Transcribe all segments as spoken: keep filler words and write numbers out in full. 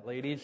Ladies,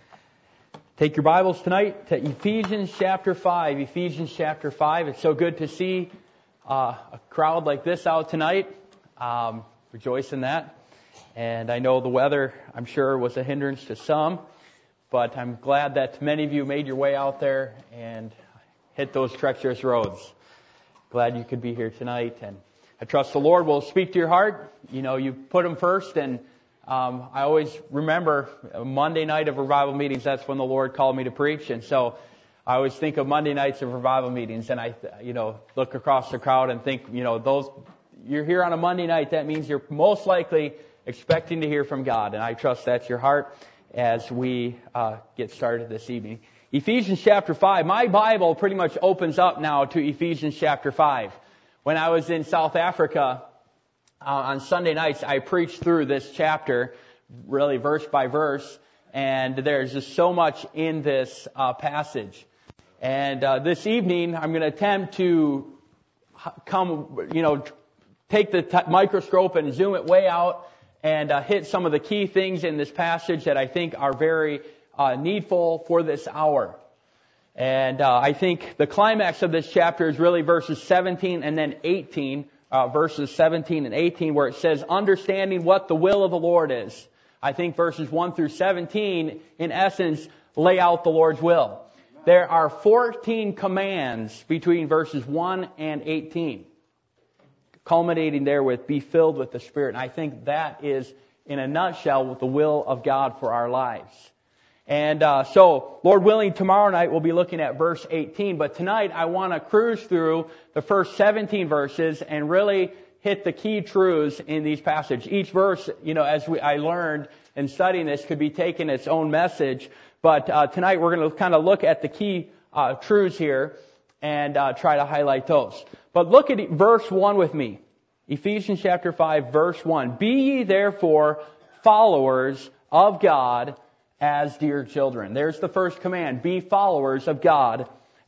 take your Bibles tonight to Ephesians chapter five. Ephesians chapter five. It's so good to see uh, a crowd like this out tonight. Um, rejoice in that. And I know the weather, I'm sure, was a hindrance to some, but I'm glad that many of you made your way out there and hit those treacherous roads. Glad you could be here tonight, and I trust the Lord will speak to your heart. You know, you put Him first, and Um, I always remember Monday night of revival meetings. That's when the Lord called me to preach, and so I always think of Monday nights of revival meetings, and I, you know, look across the crowd and think, you know, those you're here on a Monday night. That means you're most likely expecting to hear from God, and I trust that's your heart as we uh, get started this evening. Ephesians chapter five. My Bible pretty much opens up now to Ephesians chapter five. When I was in South Africa. Uh, on Sunday nights, I preach through this chapter, really verse by verse, and there's just so much in this uh, passage. And uh, this evening, I'm going to attempt to come, you know, take the t- microscope and zoom it way out and uh, hit some of the key things in this passage that I think are very uh, needful for this hour. And uh, I think the climax of this chapter is really verses seventeen and then eighteen. Uh, verses seventeen and eighteen, where it says, understanding what the will of the Lord is. I think verses one through seventeen, in essence, lay out the Lord's will. There are fourteen commands between verses one and eighteen, culminating there with, be filled with the Spirit. And I think that is, in a nutshell, what the will of God for our lives. And uh, so, Lord willing, tomorrow night we'll be looking at verse eighteen. But tonight I want to cruise through the first seventeen verses and really hit the key truths in these passages. Each verse, you know, as we, I learned in studying this, could be taken its own message. But uh, tonight we're going to kind of look at the key uh, truths here and uh, try to highlight those. But look at verse one with me. Ephesians chapter five, verse one. Be ye therefore followers of God as dear children. There's the first command. Be followers of God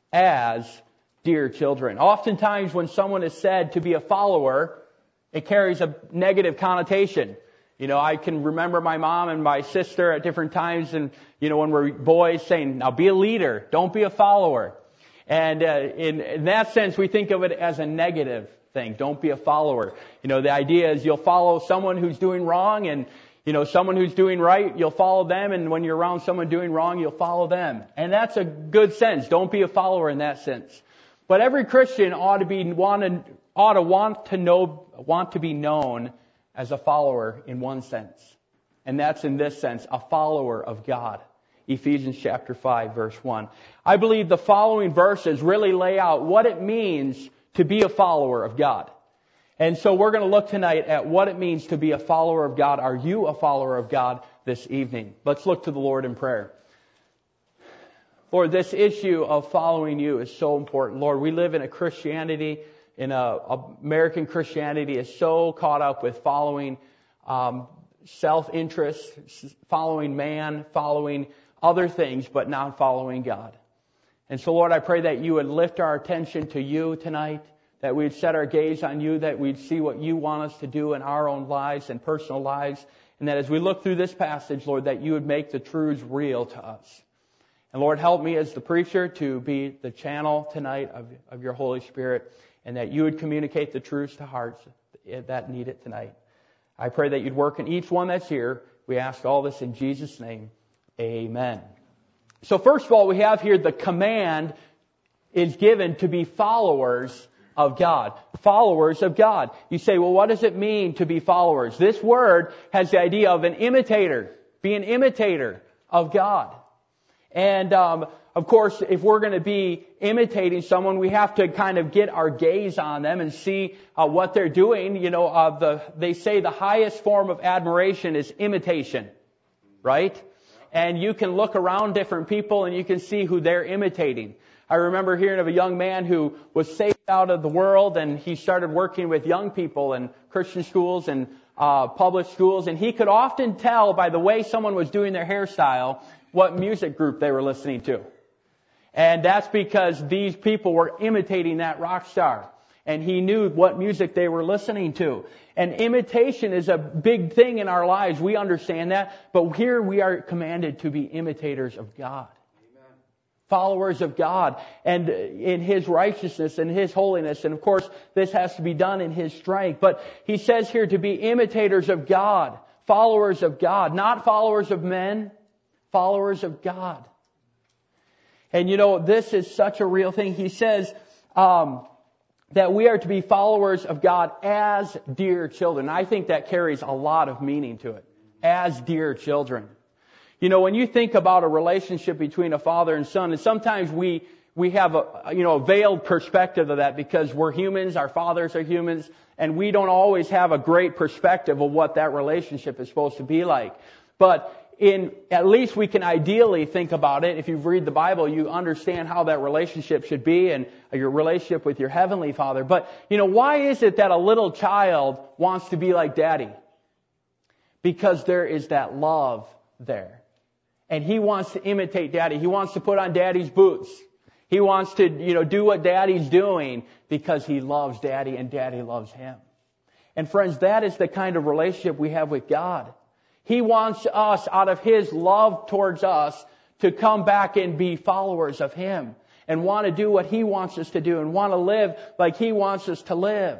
as dear children. Oftentimes when someone is said to be a follower, it carries a negative connotation. You know, I can remember my mom and my sister at different times, and, you know, when we're boys saying, now be a leader, don't be a follower. And uh, in, in that sense, we think of it as a negative thing. Don't be a follower. You know, the idea is you'll follow someone who's doing wrong, and you know, someone who's doing right, you'll follow them, and when you're around someone doing wrong, you'll follow them. And that's a good sense. Don't be a follower in that sense. But every Christian ought to be wanted, ought to want to know, want to be known as a follower in one sense. And that's in this sense, a follower of God. Ephesians chapter five, verse one. I believe the following verses really lay out what it means to be a follower of God. And so we're going to look tonight at what it means to be a follower of God. Are you a follower of God this evening? Let's look to the Lord in prayer. Lord, this issue of following you is so important. Lord, we live in a Christianity, in a, American Christianity is so caught up with following um, self-interest, following man, following other things, but not following God. And so, Lord, I pray that you would lift our attention to you tonight, that we'd set our gaze on you, that we'd see what you want us to do in our own lives and personal lives, and that as we look through this passage, Lord, that you would make the truths real to us. And Lord, help me as the preacher to be the channel tonight of, of your Holy Spirit, and that you would communicate the truths to hearts that need it tonight. I pray that you'd work in each one that's here. We ask all this in Jesus' name. Amen. So first of all, we have here the command is given to be followers of God. Followers of God. You say, well, what does it mean to be followers? This word has the idea of an imitator. Be an imitator of God. And, um, of course, if we're going to be imitating someone, we have to kind of get our gaze on them and see uh, what they're doing. You know, uh, the, they say the highest form of admiration is imitation. Right? And you can look around different people and you can see who they're imitating. I remember hearing of a young man who was saved out of the world, and he started working with young people in Christian schools and uh, public schools, and he could often tell by the way someone was doing their hairstyle what music group they were listening to. And that's because these people were imitating that rock star. And He knew what music they were listening to. And imitation is a big thing in our lives. We understand that. But here we are commanded to be imitators of God. Amen. Followers of God. And in His righteousness and His holiness. And of course, this has to be done in His strength. But He says here to be imitators of God. Followers of God. Not followers of men. Followers of God. And you know, this is such a real thing. He says, um, that we are to be followers of God as dear children. I think that carries a lot of meaning to it. As dear children. You know, when you think about a relationship between a father and son, and sometimes we, we have a, you know, a veiled perspective of that because we're humans, our fathers are humans, and we don't always have a great perspective of what that relationship is supposed to be like. But in, at least we can ideally think about it. If you read the Bible, you understand how that relationship should be and your relationship with your Heavenly Father. But, you know, why is it that a little child wants to be like Daddy? Because there is that love there. And he wants to imitate Daddy. He wants to put on Daddy's boots. He wants to, you know, do what Daddy's doing because he loves Daddy and Daddy loves him. And friends, that is the kind of relationship we have with God. He wants us, out of His love towards us, to come back and be followers of Him. And want to do what He wants us to do. And want to live like He wants us to live.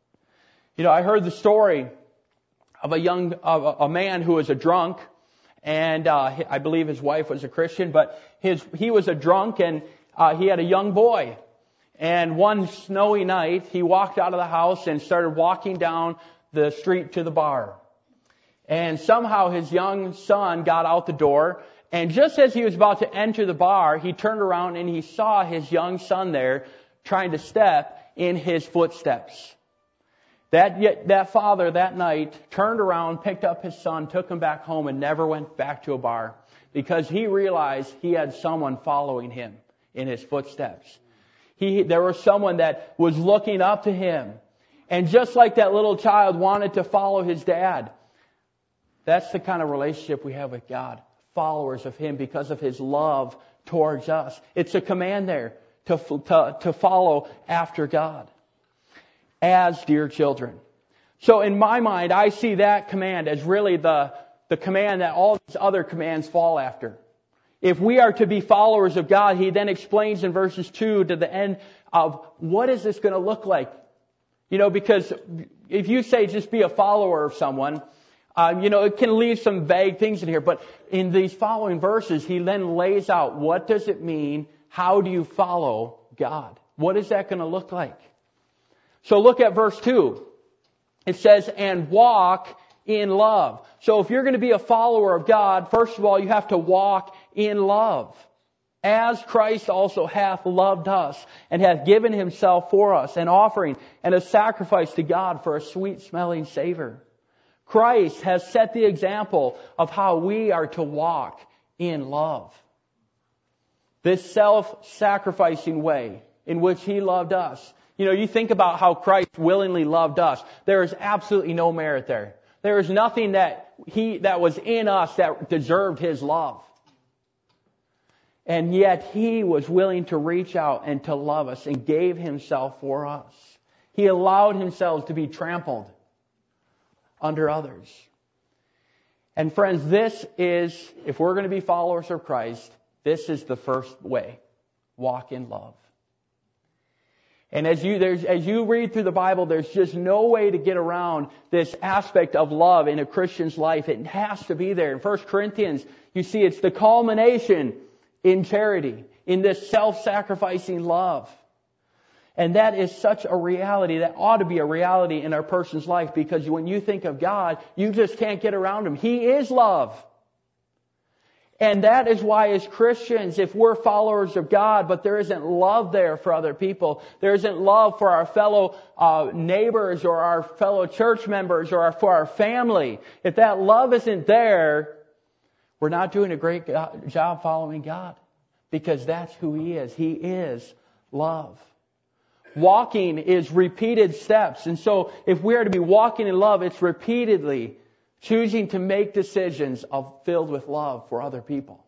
You know, I heard the story of a young, of a, a man who was a drunk. And uh, I believe his wife was a Christian. But his he was a drunk and uh, he had a young boy. And one snowy night, he walked out of the house and started walking down the street to the bar. And somehow his young son got out the door, and just as he was about to enter the bar, he turned around and he saw his young son there trying to step in his footsteps. That, that father that night turned around, picked up his son, took him back home, and never went back to a bar because he realized he had someone following him in his footsteps. He, there was someone that was looking up to him. And just like that little child wanted to follow his dad, that's the kind of relationship we have with God. Followers of Him because of His love towards us. It's a command there to, to, to follow after God. As dear children. So in my mind, I see that command as really the, the command that all these other commands fall after. If we are to be followers of God, He then explains in verses two to the end of what is this going to look like? You know, because if you say just be a follower of someone, Um, you know, it can leave some vague things in here, but in these following verses, he then lays out what does it mean? How do you follow God? What is that going to look like? So look at verse two. It says, and walk in love. So if you're going to be a follower of God, first of all, you have to walk in love. As Christ also hath loved us and hath given Himself for us, an offering and a sacrifice to God for a sweet smelling savor. Christ has set the example of how we are to walk in love. This self-sacrificing way in which He loved us. You know, you think about how Christ willingly loved us. There is absolutely no merit there. There is nothing that He, that was in us that deserved His love. And yet He was willing to reach out and to love us and gave Himself for us. He allowed Himself to be trampled under others. And friends, this is, if we're going to be followers of Christ, this is the first way. Walk in love. And as you, there's, as you read through the Bible, there's just no way to get around this aspect of love in a Christian's life. It has to be there. In First Corinthians, you see it's the culmination in charity, in this self-sacrificing love. And that is such a reality. That ought to be a reality in our person's life, because when you think of God, you just can't get around Him. He is love. And that is why as Christians, if we're followers of God, but there isn't love there for other people, there isn't love for our fellow uh, neighbors or our fellow church members or our, for our family, if that love isn't there, we're not doing a great job following God, because that's who He is. He is love. Walking is repeated steps. And so if we are to be walking in love, it's repeatedly choosing to make decisions of filled with love for other people.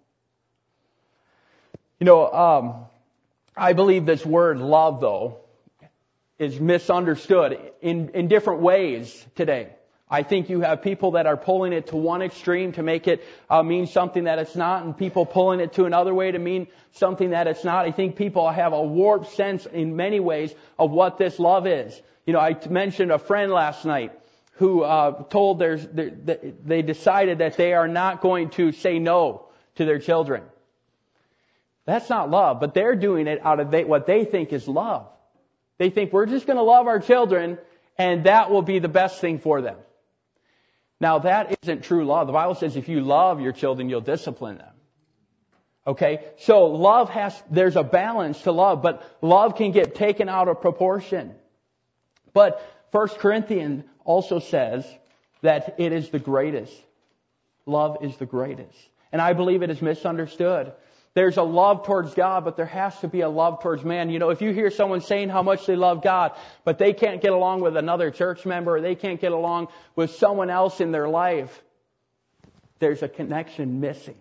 You know, um, I believe this word love, though, is misunderstood in, in different ways today. I think you have people that are pulling it to one extreme to make it uh, mean something that it's not, and people pulling it to another way to mean something that it's not. I think people have a warped sense in many ways of what this love is. You know, I mentioned a friend last night who uh, told their, their, they decided that they are not going to say no to their children. That's not love, but they're doing it out of they, what they think is love. They think we're just going to love our children, and that will be the best thing for them. Now, that isn't true love. The Bible says if you love your children, you'll discipline them. Okay? So love has, there's a balance to love, but love can get taken out of proportion. But First Corinthians also says that it is the greatest. Love is the greatest. And I believe it is misunderstood. There's a love towards God, but there has to be a love towards man. You know, if you hear someone saying how much they love God, but they can't get along with another church member, or they can't get along with someone else in their life, there's a connection missing.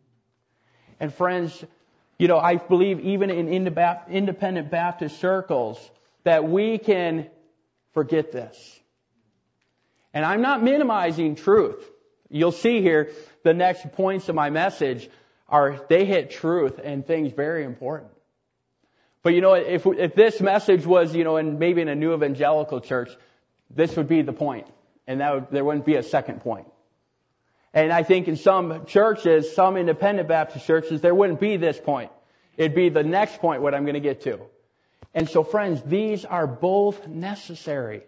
And friends, you know, I believe even in independent Baptist circles that we can forget this. And I'm not minimizing truth. You'll see here the next points of my message are, they hit truth and things very important. But you know, if if this message was, you know, in maybe in a new evangelical church, this would be the point. And that would, there wouldn't be a second point. And I think in some churches, some independent Baptist churches, there wouldn't be this point. It'd be the next point, what I'm going to get to. And so friends, these are both necessary.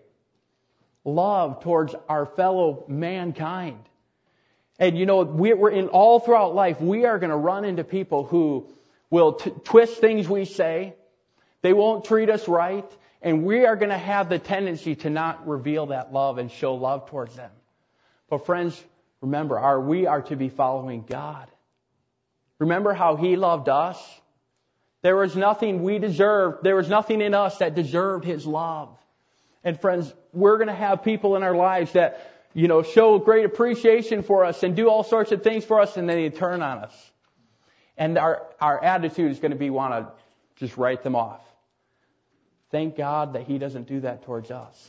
Love towards our fellow mankind. And you know, we're in all throughout life, we are going to run into people who will t- twist things we say. They won't treat us right. And we are going to have the tendency to not reveal that love and show love towards them. But friends, remember, our, we are to be following God. Remember how He loved us? There was nothing we deserved. There was nothing in us that deserved His love. And friends, we're going to have people in our lives that, you know, show great appreciation for us and do all sorts of things for us, and then they turn on us. And our, our attitude is going to be want to just write them off. Thank God that He doesn't do that towards us.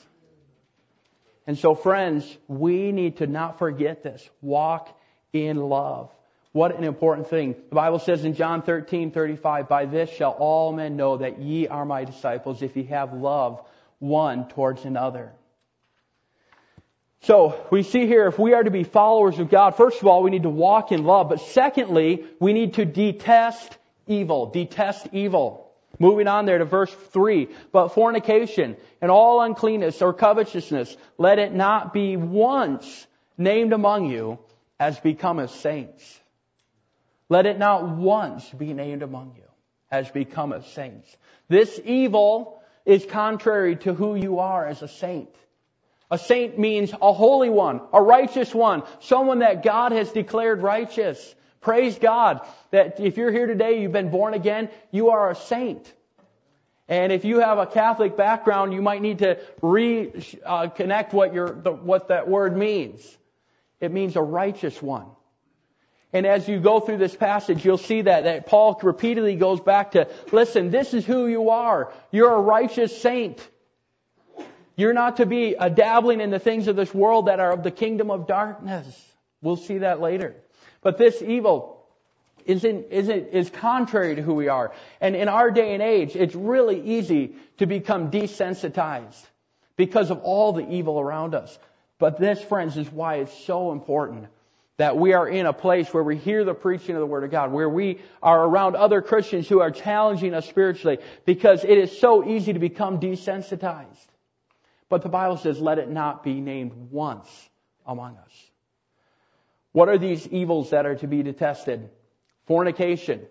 And so friends, we need to not forget this. Walk in love. What an important thing. The Bible says in John thirteen thirty-five, by this shall all men know that ye are my disciples, if ye have love one towards another. So we see here, if we are to be followers of God, first of all, we need to walk in love. But secondly, we need to detest evil. Detest evil. Moving on there to verse three. But fornication and all uncleanness or covetousness, let it not be once named among you as becometh saints. Let it not once be named among you as becometh saints. This evil is contrary to who you are as a saint. A saint means a holy one, a righteous one, someone that God has declared righteous. Praise God that if you're here today, you've been born again, you are a saint. And if you have a Catholic background, you might need to reconnect uh, what your the, what that word means. It means a righteous one. And as you go through this passage, you'll see that, that Paul repeatedly goes back to, listen, this is who you are. You're a righteous saint. You're not to be uh, dabbling in the things of this world that are of the kingdom of darkness. We'll see that later. But this evil is, in, is, in, is contrary to who we are. And in our day and age, it's really easy to become desensitized because of all the evil around us. But this, friends, is why it's so important that we are in a place where we hear the preaching of the Word of God, where we are around other Christians who are challenging us spiritually, because it is so easy to become desensitized. But the Bible says, let it not be named once among us. What are these evils that are to be detested? Fornication.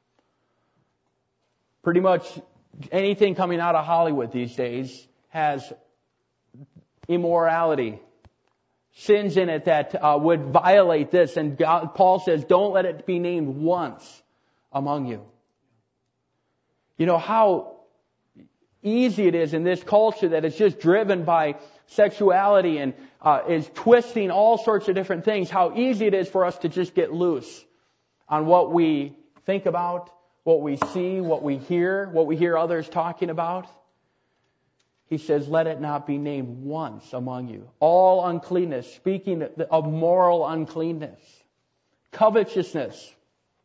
Pretty much anything coming out of Hollywood these days has immorality, sins in it that uh, would violate this. And God, Paul says, don't let it be named once among you. You know how easy it is in this culture that is just driven by sexuality and uh, is twisting all sorts of different things. How easy it is for us to just get loose on what we think about, what we see, what we hear, what we hear others talking about. He says, let it not be named once among you. All uncleanness, speaking of moral uncleanness, covetousness,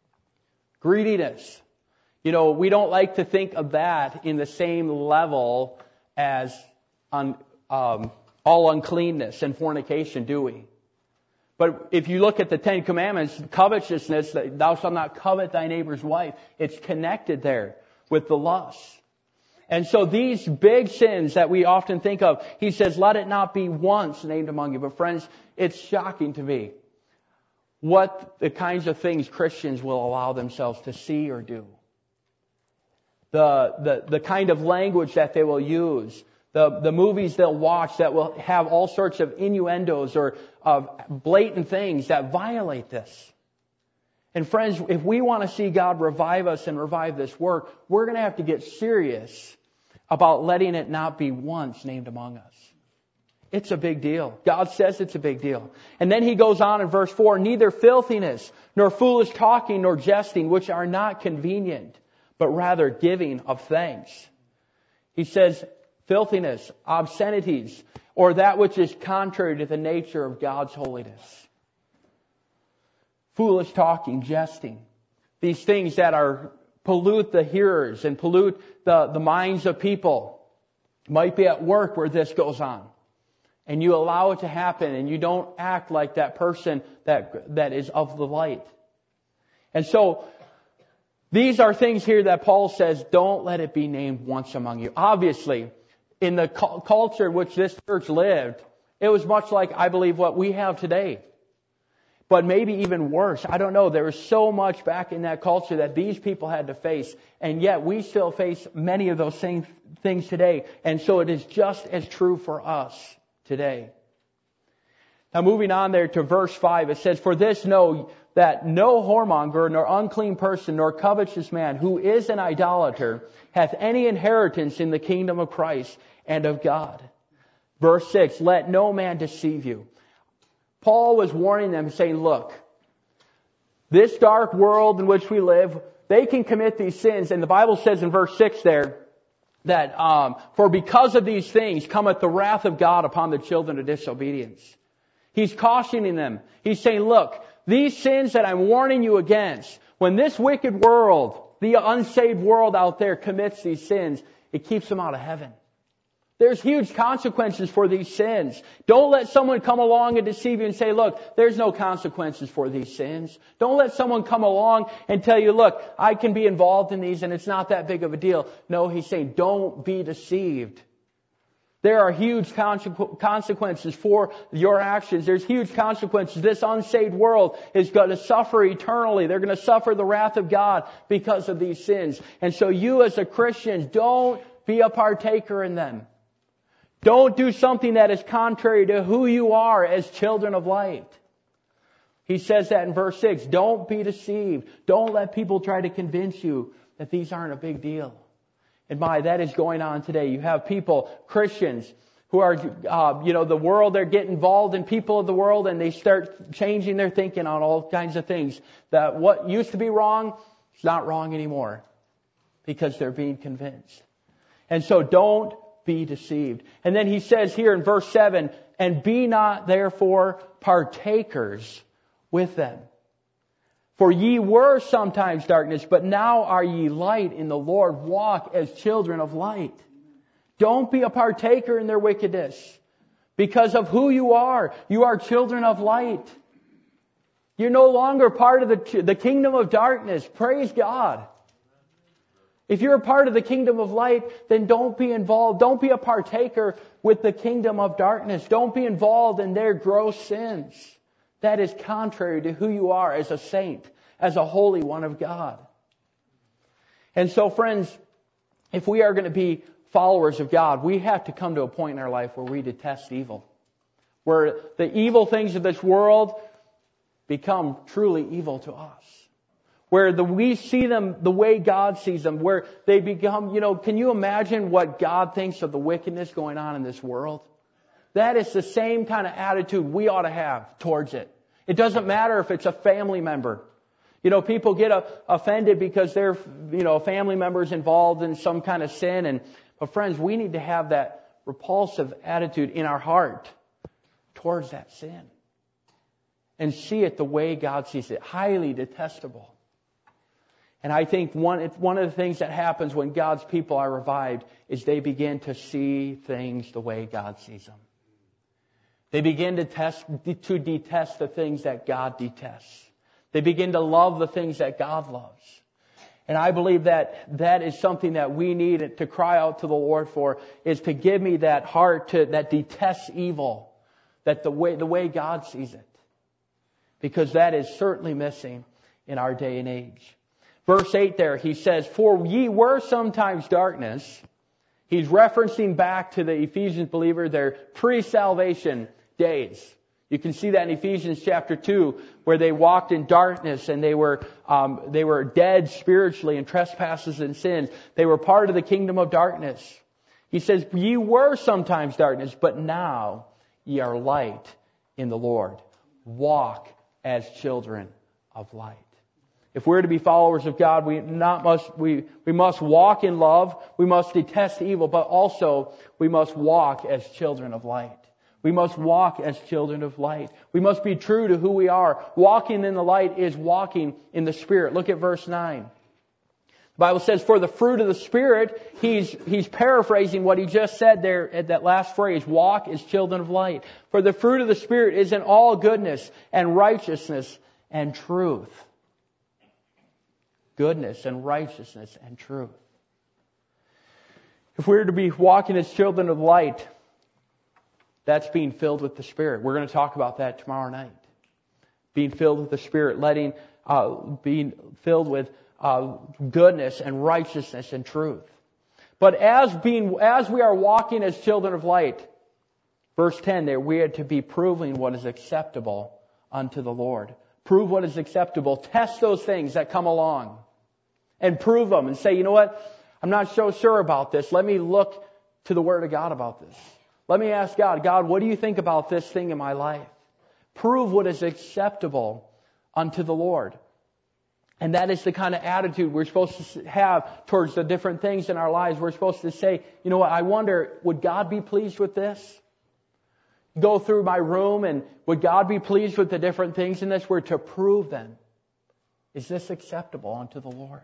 greediness. You know, we don't like to think of that in the same level as un, um, all uncleanness and fornication, do we? But if you look at the Ten Commandments, covetousness, thou shalt not covet thy neighbor's wife, it's connected there with the lust. And so these big sins that we often think of, he says, let it not be once named among you. But friends, it's shocking to me what the kinds of things Christians will allow themselves to see or do. The, the, the kind of language that they will use. The, the movies they'll watch that will have all sorts of innuendos or of blatant things that violate this. And friends, if we want to see God revive us and revive this work, we're going to have to get serious about letting it not be once named among us. It's a big deal. God says it's a big deal. And then he goes on in verse four, neither filthiness, nor foolish talking, nor jesting, which are not convenient, but rather giving of thanks. He says, filthiness, obscenities, or that which is contrary to the nature of God's holiness. Foolish talking, jesting. These things that are pollute the hearers and pollute the, the minds of people. Might be at work where this goes on. And you allow it to happen and you don't act like that person that, that is of the light. And so, these are things here that Paul says, don't let it be named once among you. Obviously, in the cu- culture in which this church lived, it was much like, I believe, what we have today. But maybe even worse. I don't know. There was so much back in that culture that these people had to face. And yet we still face many of those same things today. And so it is just as true for us today. Now moving on there to verse five, it says, for this know that no whoremonger, nor unclean person, nor covetous man, who is an idolater, hath any inheritance in the kingdom of Christ and of God. Verse six, let no man deceive you. Paul was warning them, saying, look, this dark world in which we live, they can commit these sins. And the Bible says in verse six there, that um, for because of these things cometh the wrath of God upon the children of disobedience. He's cautioning them. He's saying, look, these sins that I'm warning you against, when this wicked world, the unsaved world out there commits these sins, it keeps them out of heaven. There's huge consequences for these sins. Don't let someone come along and deceive you and say, look, there's no consequences for these sins. Don't let someone come along and tell you, look, I can be involved in these and it's not that big of a deal. No, he's saying, don't be deceived. There are huge consequences for your actions. There's huge consequences. This unsaved world is going to suffer eternally. They're going to suffer the wrath of God because of these sins. And so you as a Christian, don't be a partaker in them. Don't do something that is contrary to who you are as children of light. He says that in verse six. Don't be deceived. Don't let people try to convince you that these aren't a big deal. And my, that is going on today. You have people, Christians, who are, uh, you know, the world, they're getting involved in people of the world and they start changing their thinking on all kinds of things. That what used to be wrong, it's not wrong anymore. Because they're being convinced. And so don't be deceived. And then he says here in verse seven, and be not therefore partakers with them. For ye were sometimes darkness, but now are ye light in the Lord. Walk as children of light. Don't be a partaker in their wickedness. Because of who you are. You are children of light. You're no longer part of the, the kingdom of darkness. Praise God. If you're a part of the kingdom of light, then don't be involved. Don't be a partaker with the kingdom of darkness. Don't be involved in their gross sins. That is contrary to who you are as a saint, as a holy one of God. And so, friends, if we are going to be followers of God, we have to come to a point in our life where we detest evil. Where the evil things of this world become truly evil to us. Where the, we see them the way God sees them. Where they become, you know, can you imagine what God thinks of the wickedness going on in this world? That is the same kind of attitude we ought to have towards it. It doesn't matter if it's a family member. You know, people get uh, offended because their, you know, family members involved in some kind of sin. And, but friends, we need to have that repulsive attitude in our heart towards that sin. And see it the way God sees it, highly detestable. And I think one, one of the things that happens when God's people are revived is they begin to see things the way God sees them. They begin to, test, to detest the things that God detests. They begin to love the things that God loves. And I believe that that is something that we need to cry out to the Lord for, is to give me that heart to, that detests evil, that the way, the way God sees it. Because that is certainly missing in our day and age. Verse eight there, he says, "For ye were sometimes darkness." He's referencing back to the Ephesians believer, their pre-salvation days. You can see that in Ephesians chapter two, where they walked in darkness and they were um, they were dead spiritually in trespasses and sins. They were part of the kingdom of darkness. He says, "Ye were sometimes darkness, but now ye are light in the Lord. Walk as children of light." If we're to be followers of God, we not must we we must walk in love. We must detest evil, but also we must walk as children of light. We must walk as children of light. We must be true to who we are. Walking in the light is walking in the Spirit. Look at verse nine. The Bible says, "For the fruit of the Spirit," he's he's paraphrasing what he just said there at that last phrase, "walk as children of light." "For the fruit of the Spirit is in all goodness and righteousness and truth." Goodness and righteousness and truth. If we're to be walking as children of light, that's being filled with the Spirit. We're going to talk about that tomorrow night. Being filled with the Spirit, letting, uh, being filled with uh, goodness and righteousness and truth. But as being, as we are walking as children of light, verse ten there, we are to be proving what is acceptable unto the Lord. Prove what is acceptable. Test those things that come along. And prove them and say, you know what? I'm not so sure about this. Let me look to the Word of God about this. Let me ask God, God, what do you think about this thing in my life? Prove what is acceptable unto the Lord. And that is the kind of attitude we're supposed to have towards the different things in our lives. We're supposed to say, you know what? I wonder, would God be pleased with this? Go through my room and would God be pleased with the different things in this? We're to prove them. Is this acceptable unto the Lord?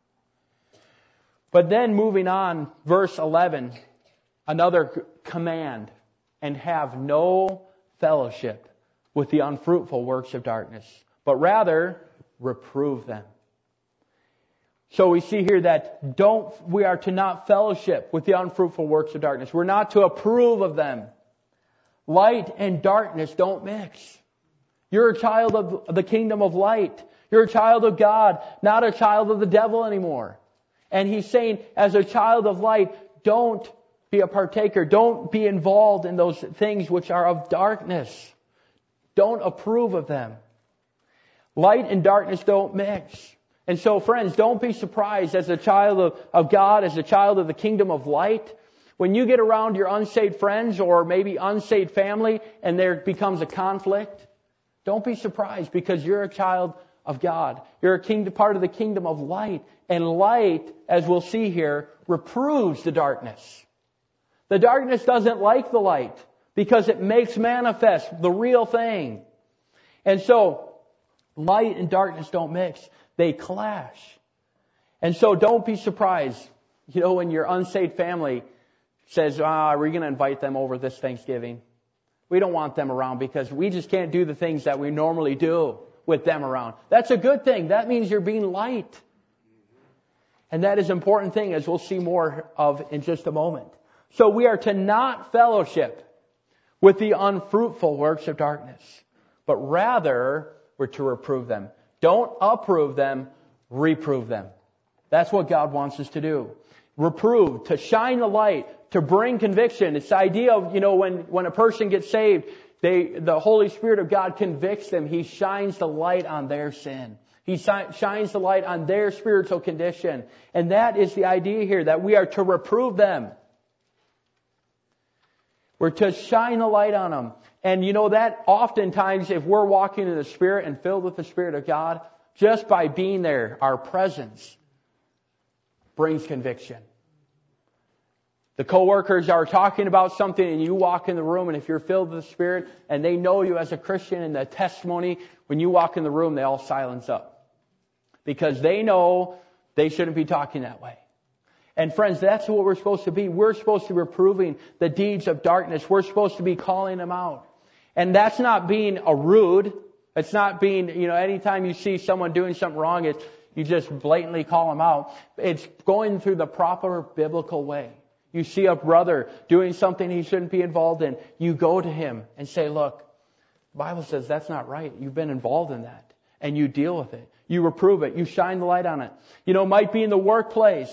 But then moving on, verse eleven, another command, "And have no fellowship with the unfruitful works of darkness, but rather reprove them." So we see here that don't we are to not fellowship with the unfruitful works of darkness. We're not to approve of them. Light and darkness don't mix. You're a child of the kingdom of light. You're a child of God, not a child of the devil anymore. And he's saying, as a child of light, don't be a partaker. Don't be involved in those things which are of darkness. Don't approve of them. Light and darkness don't mix. And so, friends, don't be surprised as a child of, of God, as a child of the kingdom of light, when you get around your unsaved friends or maybe unsaved family and there becomes a conflict. Don't be surprised, because you're a child of God. You're a kingdom, part of the kingdom of light. And light, as we'll see here, reproves the darkness. The darkness doesn't like the light because it makes manifest the real thing. And so, light and darkness don't mix. They clash. And so don't be surprised, you know, when your unsaved family says, ah, are we going to invite them over this Thanksgiving? We don't want them around because we just can't do the things that we normally do with them around. That's a good thing. That means you're being light. And that is an important thing, as we'll see more of in just a moment. So we are to not fellowship with the unfruitful works of darkness, but rather we're to reprove them. Don't approve them, reprove them. That's what God wants us to do. Reprove, to shine the light, to bring conviction. It's the idea of, you know, when, when a person gets saved, they, the Holy Spirit of God convicts them. He shines the light on their sin. He shines the light on their spiritual condition. And that is the idea here, that we are to reprove them. We're to shine the light on them. And you know that oftentimes if we're walking in the Spirit and filled with the Spirit of God, just by being there, our presence brings conviction. The coworkers are talking about something and you walk in the room, and if you're filled with the Spirit and they know you as a Christian and the testimony, when you walk in the room, they all silence up. Because they know they shouldn't be talking that way. And friends, that's what we're supposed to be. We're supposed to be reproving the deeds of darkness. We're supposed to be calling them out. And that's not being a rude. It's not being, you know, anytime you see someone doing something wrong, it's, you just blatantly call them out. It's going through the proper biblical way. You see a brother doing something he shouldn't be involved in. You go to him and say, look, the Bible says that's not right. You've been involved in that. And you deal with it. You reprove it. You shine the light on it. You know, it might be in the workplace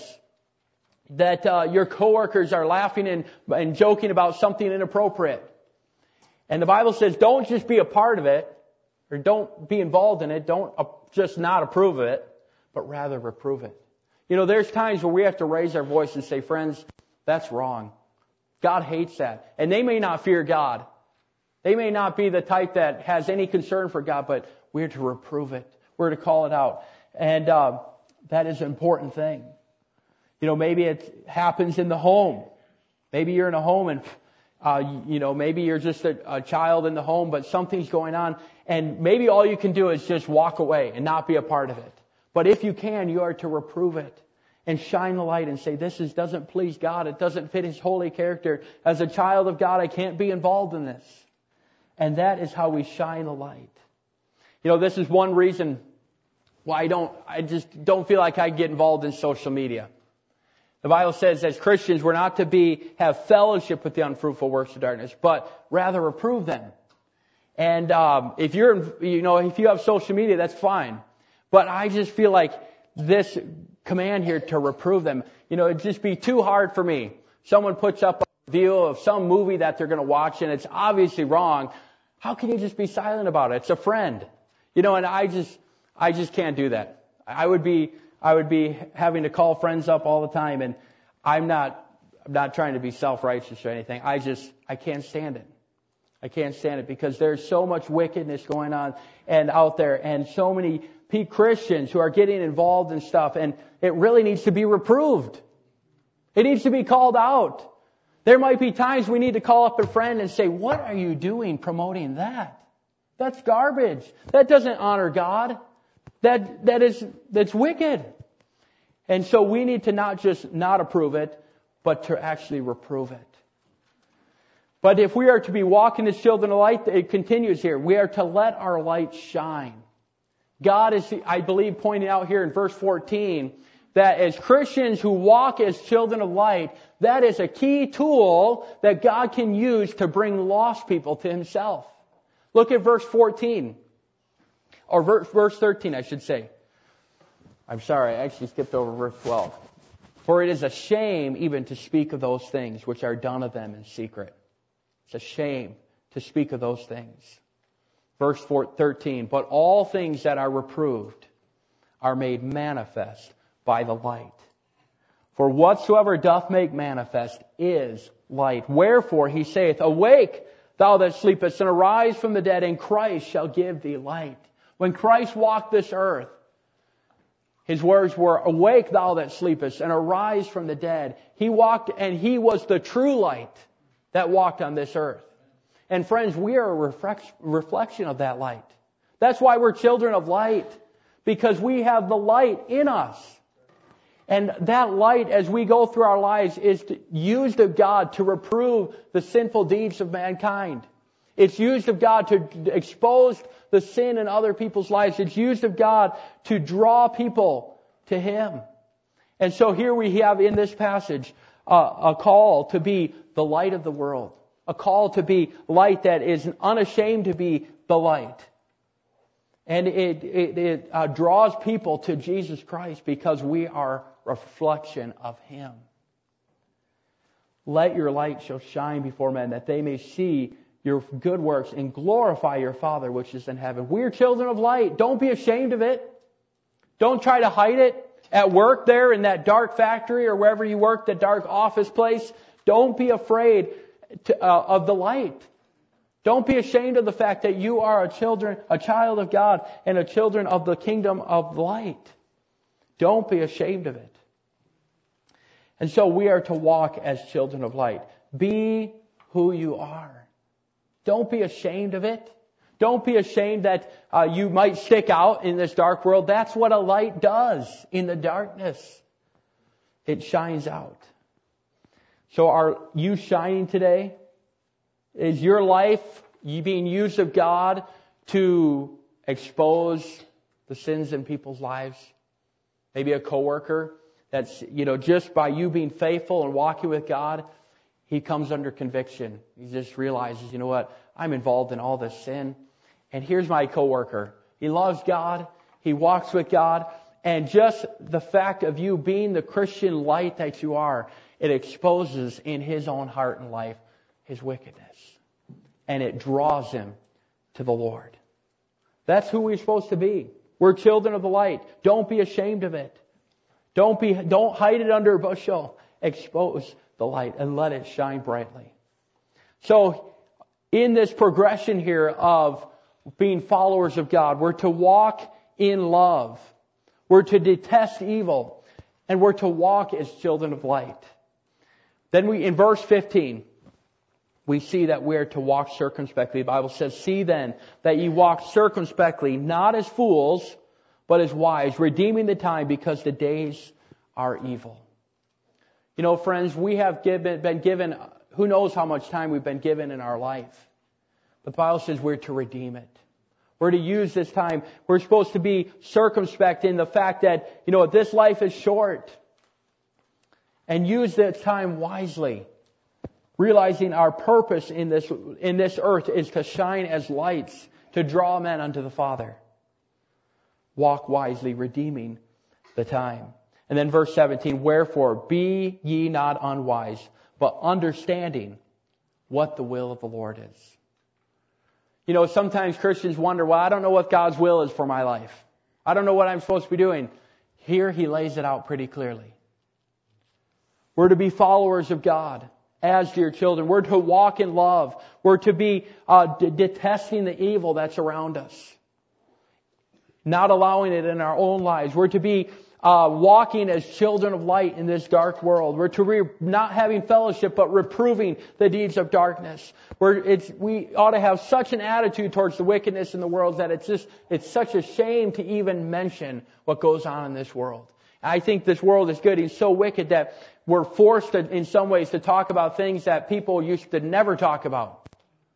that uh, your coworkers are laughing and, and joking about something inappropriate. And the Bible says don't just be a part of it, or don't be involved in it. Don't uh, just not approve of it, but rather reprove it. You know, there's times where we have to raise our voice and say, friends, that's wrong. God hates that. And they may not fear God. They may not be the type that has any concern for God, but we're to reprove it. We're to call it out. And uh, that is an important thing. You know, maybe it happens in the home. Maybe you're in a home and, uh, you know, maybe you're just a, a child in the home, but something's going on. And maybe all you can do is just walk away and not be a part of it. But if you can, you are to reprove it. And shine the light and say, this is, doesn't please God. It doesn't fit His holy character. As a child of God, I can't be involved in this. And that is how we shine the light. You know, this is one reason why I don't, I just don't feel like I get involved in social media. The Bible says as Christians, we're not to be, have fellowship with the unfruitful works of darkness, but rather reprove them. And, um, if you're, you know, if you have social media, that's fine. But I just feel like this command here to reprove them. You know, it'd just be too hard for me. Someone puts up a review of some movie that they're going to watch and it's obviously wrong. How can you just be silent about it? It's a friend. You know, and I just, I just can't do that. I would be, I would be having to call friends up all the time, and I'm not, I'm not trying to be self-righteous or anything. I just, I can't stand it. I can't stand it because there's so much wickedness going on and out there, and so many Christians who are getting involved in stuff, and it really needs to be reproved. It needs to be called out. There might be times we need to call up a friend and say, what are you doing promoting that? That's garbage. That doesn't honor God. That, that is, that's wicked. And so we need to not just not approve it, but to actually reprove it. But if we are to be walking as children of light, it continues here. We are to let our light shine. God is, I believe, pointing out here in verse fourteen that as Christians who walk as children of light, that is a key tool that God can use to bring lost people to Himself. Look at verse fourteen. Or verse, verse thirteen, I should say. I'm sorry, I actually skipped over verse twelve. For it is a shame even to speak of those things which are done of them in secret. It's a shame to speak of those things. Verse thirteen, but all things that are reproved are made manifest by the light. For whatsoever doth make manifest is light. Wherefore he saith, awake, thou that sleepest, and arise from the dead, and Christ shall give thee light. When Christ walked this earth, His words were, awake, thou that sleepest, and arise from the dead. He walked, and He was the true light that walked on this earth. And friends, we are a reflection of that light. That's why we're children of light, because we have the light in us. And that light, as we go through our lives, is used of God to reprove the sinful deeds of mankind. It's used of God to expose the sin in other people's lives. It's used of God to draw people to Him. And so here we have in this passage uh, a call to be the light of the world. A call to be light that is unashamed to be the light. And it, it, it uh, draws people to Jesus Christ because we are a reflection of Him. Let your light so shine before men that they may see your good works and glorify your Father which is in heaven. We are children of light. Don't be ashamed of it. Don't try to hide it. At work there in that dark factory or wherever you work, that dark office place, don't be afraid to, uh, of the light. Don't be ashamed of the fact that you are a children, a child of God and a children of the kingdom of light. Don't be ashamed of it. And so we are to walk as children of light. Be who you are. Don't be ashamed of it. Don't be ashamed that uh, you might stick out in this dark world. That's what a light does in the darkness. It shines out. So are you shining today? Is your life being used of God to expose the sins in people's lives? Maybe a coworker that's, you know, just by you being faithful and walking with God, he comes under conviction. He just realizes, you know what, I'm involved in all this sin. And here's my coworker. He loves God. He walks with God. And just the fact of you being the Christian light that you are, it exposes in his own heart and life his wickedness. And it draws him to the Lord. That's who we're supposed to be. We're children of the light. Don't be ashamed of it. Don't be, don't hide it under a bushel. Expose the light and let it shine brightly. So, in this progression here of being followers of God, we're to walk in love. We're to detest evil. And we're to walk as children of light. Then we, in verse fifteen, we see that we're to walk circumspectly. The Bible says, see then that ye walk circumspectly, not as fools, but as wise, redeeming the time because the days are evil. You know, friends, we have given, been given, who knows how much time we've been given in our life. But the Bible says we're to redeem it. We're to use this time. We're supposed to be circumspect in the fact that, you know, this life is short. And use that time wisely. Realizing our purpose in this, in this earth is to shine as lights, to draw men unto the Father. Walk wisely, redeeming the time. And then verse seventeen, wherefore be ye not unwise, but understanding what the will of the Lord is. You know, sometimes Christians wonder, well, I don't know what God's will is for my life. I don't know what I'm supposed to be doing. Here he lays it out pretty clearly. We're to be followers of God as dear children. We're to walk in love. We're to be uh, d- detesting the evil that's around us. Not allowing it in our own lives. We're to be uh, walking as children of light in this dark world. We're to be not having fellowship, but reproving the deeds of darkness. We're, it's, we ought to have such an attitude towards the wickedness in the world that it's just, it's such a shame to even mention what goes on in this world. I think this world is good. It's so wicked that we're forced to, in some ways to talk about things that people used to never talk about.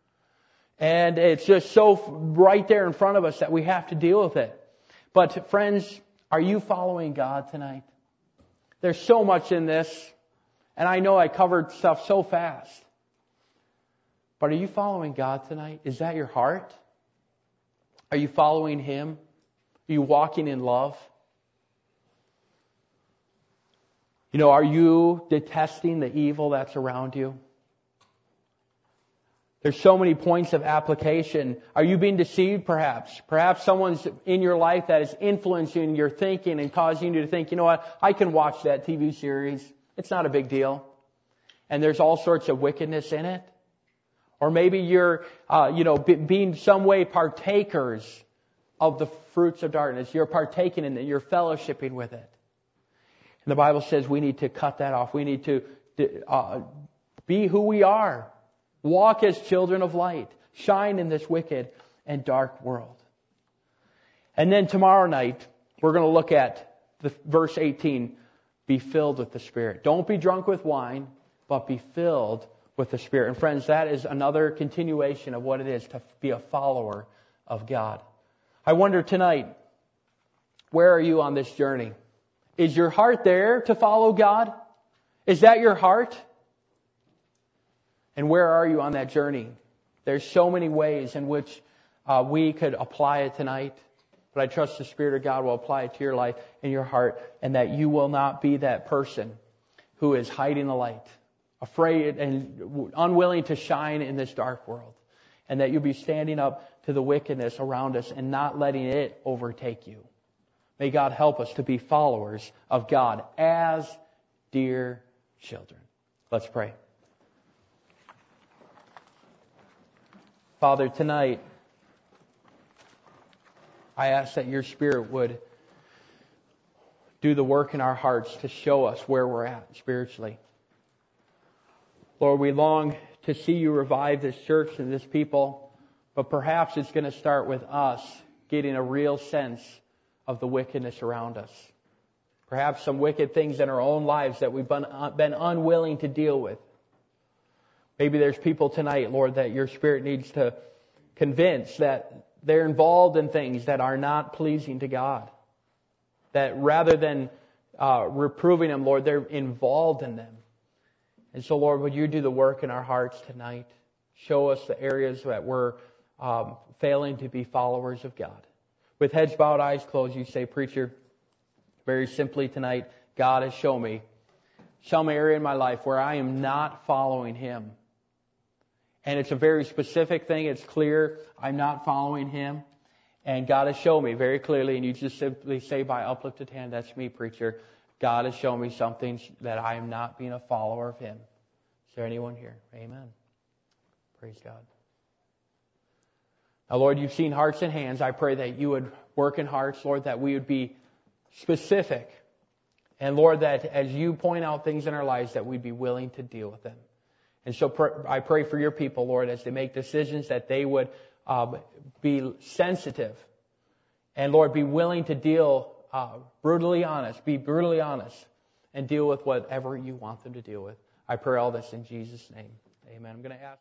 And it's just so right there in front of us that we have to deal with it. But friends, are you following God tonight? There's so much in this. And I know I covered stuff so fast. But are you following God tonight? Is that your heart? Are you following Him? Are you walking in love? You know, are you detesting the evil that's around you? There's so many points of application. Are you being deceived perhaps? Perhaps someone's in your life that is influencing your thinking and causing you to think, you know what, I can watch that T V series. It's not a big deal. And there's all sorts of wickedness in it. Or maybe you're, uh, you know, be, being some way partakers of the fruits of darkness. You're partaking in it. You're fellowshipping with it. And the Bible says we need to cut that off. We need to uh, be who we are. Walk as children of light. Shine in this wicked and dark world. And then tomorrow night, we're going to look at the verse eighteen. Be filled with the Spirit. Don't be drunk with wine, but be filled with the Spirit. And friends, that is another continuation of what it is to be a follower of God. I wonder tonight, where are you on this journey? Is your heart there to follow God? Is that your heart? And where are you on that journey? There's so many ways in which uh, we could apply it tonight. But I trust the Spirit of God will apply it to your life and your heart, and that you will not be that person who is hiding the light, afraid and unwilling to shine in this dark world. And that you'll be standing up to the wickedness around us and not letting it overtake you. May God help us to be followers of God as dear children. Let's pray. Father, tonight, I ask that your Spirit would do the work in our hearts to show us where we're at spiritually. Lord, we long to see you revive this church and this people, but perhaps it's going to start with us getting a real sense of the wickedness around us. Perhaps some wicked things in our own lives that we've been, been unwilling to deal with. Maybe there's people tonight, Lord, that your Spirit needs to convince that they're involved in things that are not pleasing to God. That rather than uh, reproving them, Lord, they're involved in them. And so, Lord, would you do the work in our hearts tonight? Show us the areas that we're um, failing to be followers of God. With heads bowed, eyes closed, you say, Preacher, very simply tonight, God has shown me some area in my life where I am not following Him. And it's a very specific thing. It's clear I'm not following Him. And God has shown me very clearly, and you just simply say by uplifted hand, that's me, preacher. God has shown me something that I am not being a follower of Him. Is there anyone here? Amen. Praise God. Now, Lord, you've seen hearts and hands. I pray that you would work in hearts, Lord, that we would be specific. And, Lord, that as you point out things in our lives, that we'd be willing to deal with them. And so pr- I pray for your people, Lord, as they make decisions, that they would uh, be sensitive. And, Lord, be willing to deal uh, brutally honest, be brutally honest, and deal with whatever you want them to deal with. I pray all this in Jesus' name. Amen. I'm going to ask.